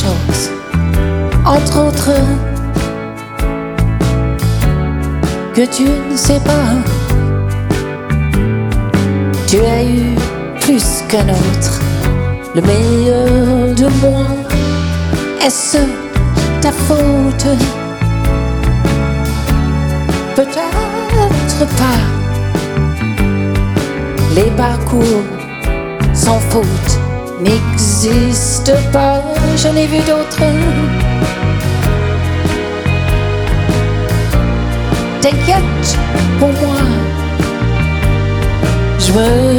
choses, entre autres, que tu ne sais pas. Tu as eu plus qu'un autre, le meilleur de moi. Est-ce ta faute? Peut-être pas. Les parcours sans faute n'existent pas. J'en ai vu d'autres. T'inquiète pour moi, je me